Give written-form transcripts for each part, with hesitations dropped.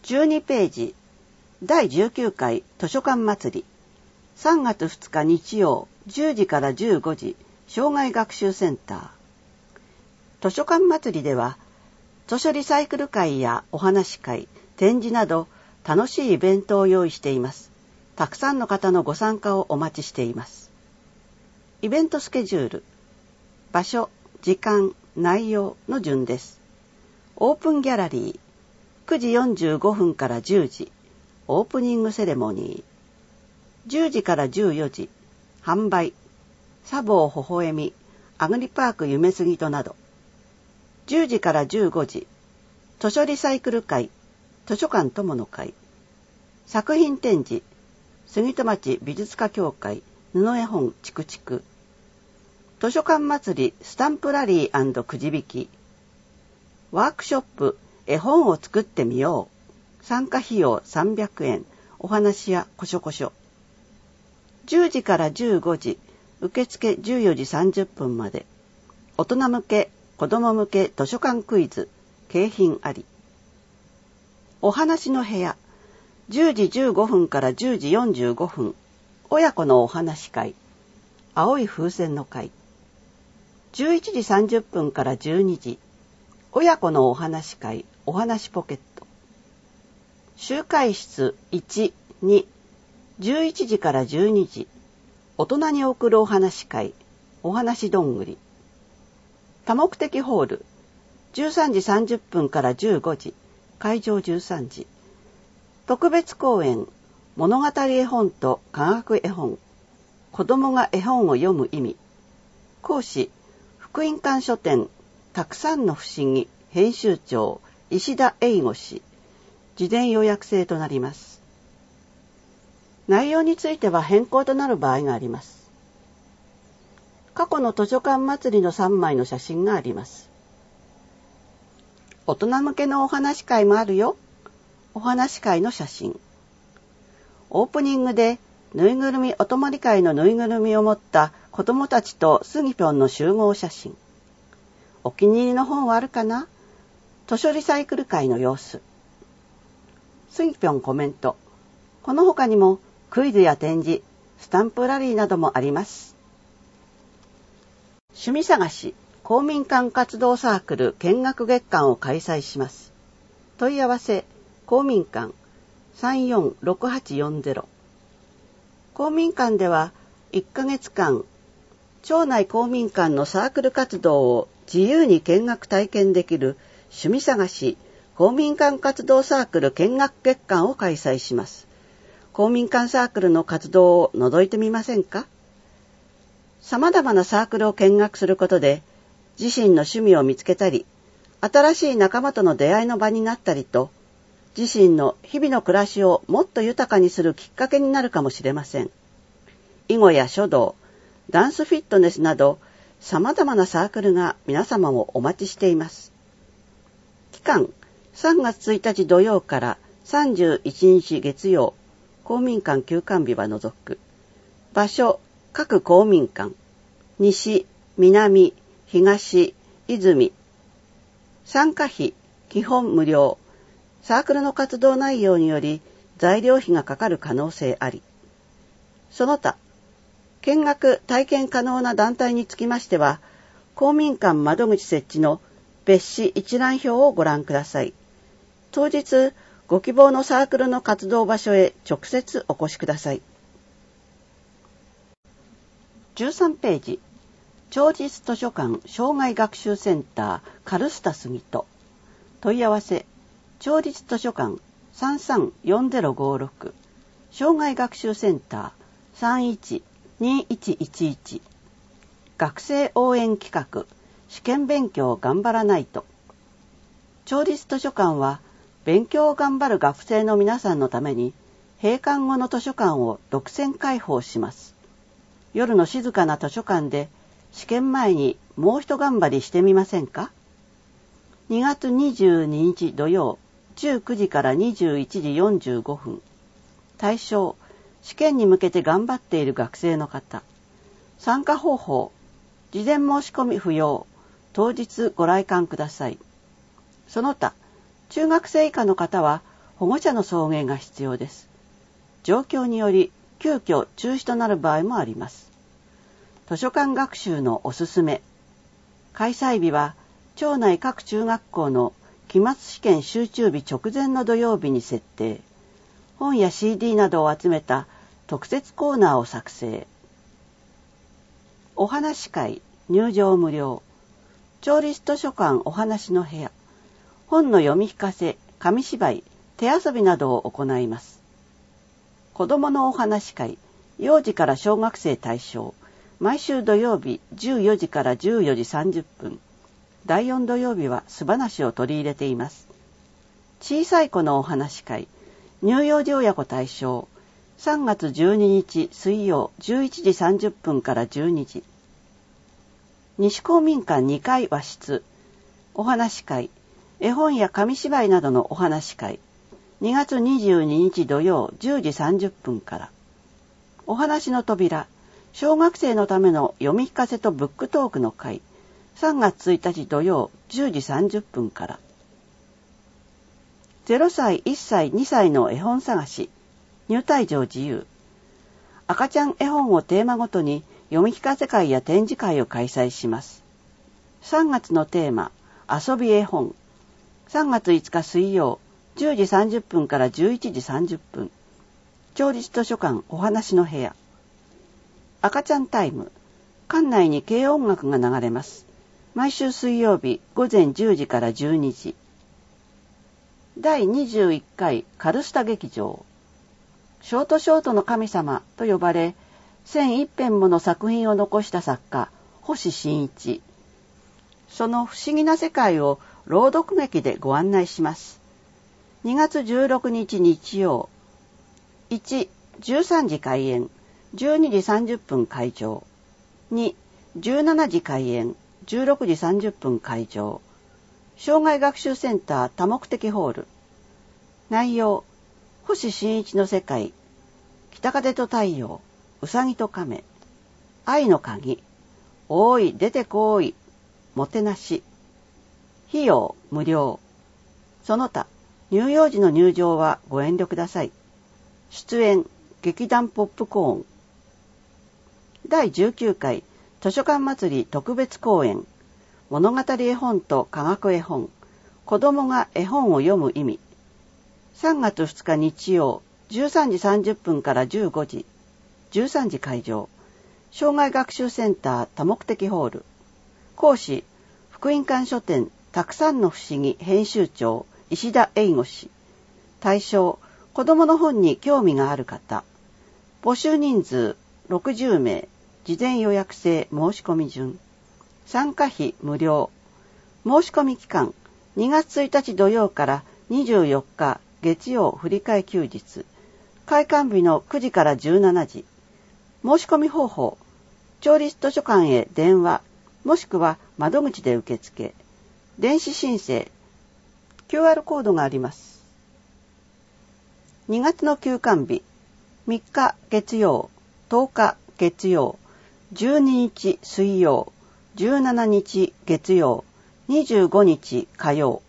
12ページ第19回図書館祭り3月2日日曜10時から15時生涯学習センター。図書館祭りでは図書リサイクル会やお話会、展示など楽しいイベントを用意しています。たくさんの方のご参加をお待ちしています。イベントスケジュール、場所、時間、内容の順です。オープンギャラリー、9時45分から10時、オープニングセレモニー。10時から14時、販売、茶房微笑み、アグリパーク夢すぎとなど。10時から15時、図書リサイクル会、図書館友の会。作品展示、杉戸町美術家協会、布絵本チクチク。図書館祭りスタンプラリー&くじ引き。ワークショップ、絵本を作ってみよう。参加費用300円、お話やこしょこしょ。10時から15時、受付14時30分まで。大人向け、子供向け図書館クイズ、景品あり。お話の部屋、10時15分から10時45分、親子のお話会、青い風船の会。11時30分から12時、親子のお話会、お話ポケット。集会室1、2、11時から12時、大人に送るお話会、お話どんぐり。多目的ホール、13時30分から15時、会場13時。特別講演、物語絵本と科学絵本、子供が絵本を読む意味。講師、福音館書店、たくさんの不思議、編集長、石田英吾氏。事前予約制となります。内容については変更となる場合があります。過去の図書館祭りの3枚の写真があります。大人向けのお話会もあるよ。お話会の写真。オープニングでぬいぐるみお泊まり会のぬいぐるみを持った子どもたちとスギぴょんの集合写真。お気に入りの本はあるかな？図書リサイクル会の様子。スギぴょんコメント。この他にもクイズや展示、スタンプラリーなどもあります。趣味探し、公民館活動サークル見学月間を開催します。問い合わせ、公民館 346840。公民館では1ヶ月間、町内公民館のサークル活動を自由に見学体験できる趣味探し、公民館活動サークル見学月間を開催します。公民館サークルの活動を覗いてみませんか？様々なサークルを見学することで、自身の趣味を見つけたり、新しい仲間との出会いの場になったりと、自身の日々の暮らしをもっと豊かにするきっかけになるかもしれません。囲碁や書道、ダンスフィットネスなど、様々なサークルが皆様をお待ちしています。期間、3月1日土曜から31日月曜、公民館休館日は除く。場所、各公民館、西、南、東、泉。参加費、基本無料。サークルの活動内容により材料費がかかる可能性あり。その他、見学・体験可能な団体につきましては、公民館窓口設置の別紙一覧表をご覧ください。当日、ご希望のサークルの活動場所へ直接お越しください。13ページ、町立図書館生涯学習センターカルスタスギト。問い合わせ、町立図書館 334056 生涯学習センター 312111。学生応援企画、試験勉強頑張らないと。町立図書館は勉強を頑張る学生の皆さんのために閉館後の図書館を独占開放します。夜の静かな図書館で試験前にもう一頑張りしてみませんか？ 2 月22日土曜19時から21時45分。対象、試験に向けて頑張っている学生の方。参加方法、事前申し込み不要。当日ご来館ください。その他、中学生以下の方は保護者の送迎が必要です。状況により急遽中止となる場合もあります。図書館学習のおすすめ。開催日は町内各中学校の期末試験集中日直前の土曜日に設定。本や CD などを集めた特設コーナーを作成。お話会、入場無料。町立図書館お話の部屋。本の読み聞かせ、紙芝居、手遊びなどを行います。子どものお話会、幼児から小学生対象。毎週土曜日14時から14時30分。第4土曜日は素話を取り入れています。小さい子のお話会、乳幼児親子対象。3月12日水曜11時30分から12時。西公民館2階和室。お話会、絵本や紙芝居などのお話会。2月22日土曜10時30分から。お話の扉。小学生のための読み聞かせとブックトークの会。3月1日土曜10時30分から。0歳、1歳、2歳の絵本探し。入退場自由。赤ちゃん絵本をテーマごとに読み聞かせ会や展示会を開催します。3月のテーマ、遊び絵本。3月5日水曜10時30分から11時30分。町立図書館お話の部屋。赤ちゃんタイム。館内に軽音楽が流れます。毎週水曜日午前10時から12時。第21回カルスタ劇場。ショートの神様と呼ばれ、1001編もの作品を残した作家、星新一。その不思議な世界を朗読劇でご案内します。2月16日日曜。1、13時開演。12時30分会場。2、17時開演。16時30分会場。障害学習センター多目的ホール。内容、星新一の世界。北風と太陽。うさぎと亀。愛の鍵。おい、出てこい。もてなし。費用、無料。その他、乳幼児の入場はご遠慮ください。出演、劇団ポップコーン。第19回図書館祭り特別公演。物語絵本と科学絵本。子供が絵本を読む意味。3月2日日曜、13時30分から15時。13時会場。障害学習センター多目的ホール。講師、福音館書店たくさんの不思議編集長石田英吾氏。対象、子供の本に興味がある方。募集人数60名。事前予約制申し込み順。参加費無料。申し込み期間2月1日土曜から24日月曜振り替え休日。開館日の9時から17時。申し込み方法。町立図書館へ電話、もしくは窓口で受付。電子申請。QR コードがあります。2月の休館日。3日月曜、10日月曜、12日水曜、17日月曜、25日火曜。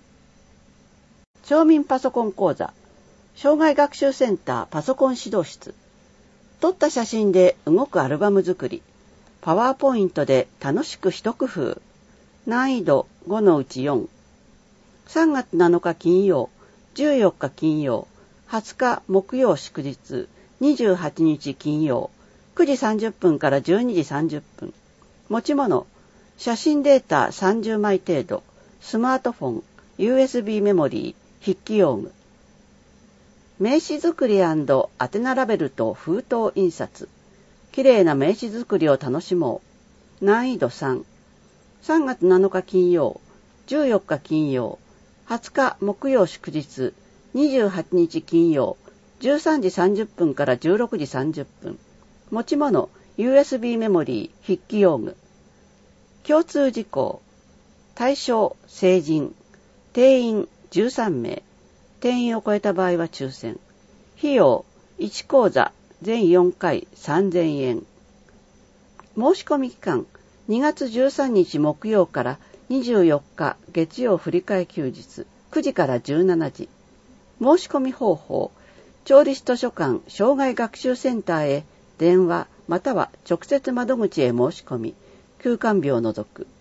町民パソコン講座。障害学習センターパソコン指導室。撮った写真で動くアルバム作り。パワーポイントで楽しく一工夫。難易度5のうち4。3月7日金曜、14日金曜、20日木曜祝日、28日金曜、9時30分から12時30分。持ち物、写真データ30枚程度、スマートフォン、USB メモリー、筆記用具。名刺作り&宛名ラベルと封筒印刷。きれいな名刺作りを楽しもう。難易度3。3月7日金曜、14日金曜、20日木曜祝日、28日金曜、13時30分から16時30分。持ち物、USB メモリー、筆記用具。共通事項。対象、成人。定員、13名。定員を超えた場合は抽選。費用、1講座、全4回3000円。申し込み期間、2月13日木曜から24日月曜振り替え休日、9時から17時。 申し込み方法、町立図書館生涯学習センターへ電話または直接窓口へ申し込み、休館日を除く。